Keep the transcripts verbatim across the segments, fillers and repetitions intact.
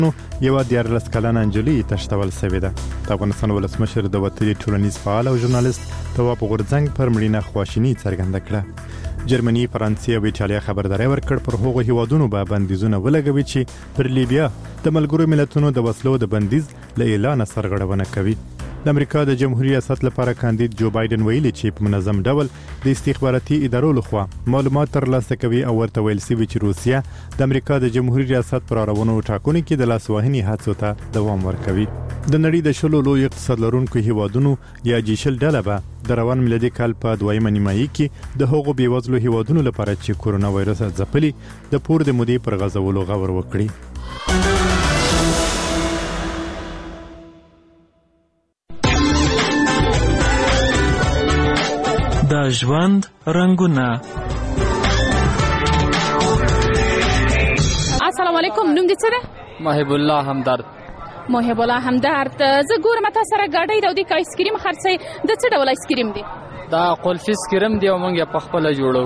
یوه دیارلس کلنه نجلۍ تښتول سوې ده. د افغانستان ولسمشر د وتلي ټولنیز فعال او ژورنالیست تواب غورځنګ پر مړینه خواشیني څرګنده کړه. جرمني، فرانسې او ایټالیا خبرداری ورکړ پر هغو هیوادونو به بندیزونه ولګوي چې پر لیبیا د ملګرو ملتونو د وسلو د بندیز له اعلانه سرغړونه کوي. د امریکا د جمهوریت ریاست لپاره کاندید جو بایدن ویلي چې په منظم ډول د استخباراتي ادارو لخوا معلومات ترلاسه کوي او ورته ویل شوي چې روسیه د امریکا د جمهوریت ریاست پر اړونو ټاکنو کې د لاسوهنې هڅو ته دوام ورکوي. د نړۍ د شلو لوی اقتصاد لرونکو هیوادونو یا جی شل ډله به د روان میلادي کال په دویمه نیمایي کې د هغو بېوزلو هیوادونو لپاره چې کورونا وایرس ځپلي د پور د مودې پر غځولو غور وکړي. د ژوند رنګونه. السلام علیکم، نوم دې څه ده؟ محب الله همدرد. محب الله همدرد، زه ګورم تاسو سره ګاډۍ ده او د آیسکریم خرڅوي. د څه ډول آیسکریم دی؟ دا قلفي آیسکریم دی او موږ یې په خپله جوړو.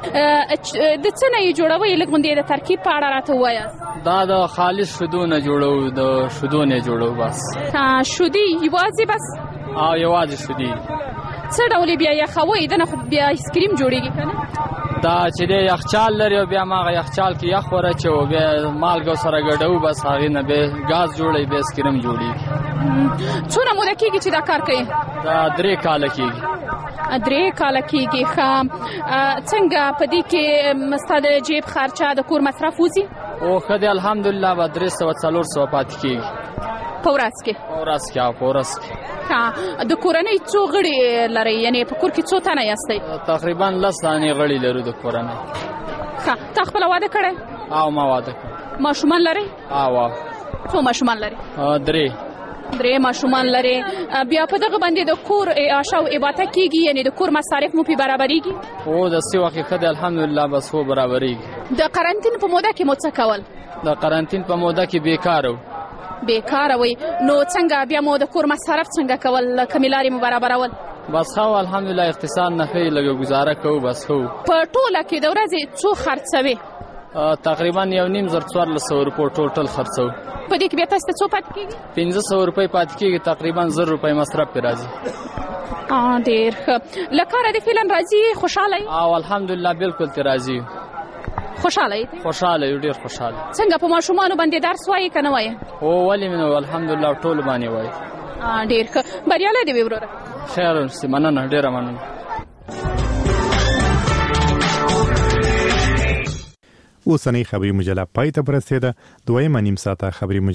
د څه نه یې جوړوئ؟ لږ غوندې د ترکیب په اړه راته ووایاست. دا د خالص شیدو نه جوړو، د شیدو نه جوړو بس. شیدې یوازې بس؟ او یوازې شیدې. څه ډول بیا یخوئ؟ دنه خو بیا آیسکریم جوړیږي که نه؟ دا چې دی یخچال لري او بیا هغه یخچال کې یخ ورچوو، بیا مالګه سره ګډوو، بس هغې نه بیا ګاز جوړوي، بیا آیسکریم جوړېږي. څونه موده کېږي چې دا کار کوي؟ دا درې کاله کېږي. درې کاله کېږي. ښه، څنګه په دې کې ستا د جیب خرچه د کور مصرف وځي؟ او ښه دی الحمدلله، به درې سوه څلور سوه پاتې کېږي په ورځ کې. په ورځ کې او په ورځ کې. ها، د کورنۍ څو غړي لرئ؟ یعنې په کور کې څو تنه یاستئ؟ تقریبا لس دانې غړي لرو د کورنۍ. ښه، تا خپله واده کړی؟ او ما واده کړی. ماشومان لرئ؟ او. څو ماشومان لرئ؟ درې. درې ماشومان لرئ. بیا په دغه باندې د کور اعاشه او اباته کېږي؟ یعنې د کور مصارف مو پرې برابرېږي؟ او د څه وخت ښه دی الحمدلله، بس هو برابرېږي. د قرنطین په موده کې مو څه کول؟ د قرنطین په موده کې بیکاره وو. بیکاره وئ؟ نو څنګه بیا مو د کور مصارف څنګه کول؟ کومې لارې مو برابرول؟ بس ښه الحمدلله، اقتصاد نه ښه لږه ګزاره کوو، بس ښه. په ټوله کې د ورځې څو خرڅوې؟ تقریبا یو نیم زر څوارلس سوه روپۍ ټوټل خرڅوو. په دې کې بیا تاسو ته څو پاتې کېږي؟ پنځه سوه روپۍ پاتې کېږي، تقریبا زر روپۍ مصرف پرې راځي. ډېر ښه. له کاره دې فعلا راځي؟ خوشحاله یې؟ او الحمدلله بالکل ترې راځي. خوشحاله یې؟ خوشحاله یو، ډېر خوشحاله. څنګه په ماشومانو باندې درس وایي که نه وایي؟ او ولې مې نه، الحمدلله ټولو باندې وایي. ډېر ښه. بریالی دې وي وروره. خیر اوسې، مننه، ډېره مننه. اوسنۍ خبري مجله پای ته ورسېده. دویمه نیم ساعته خبري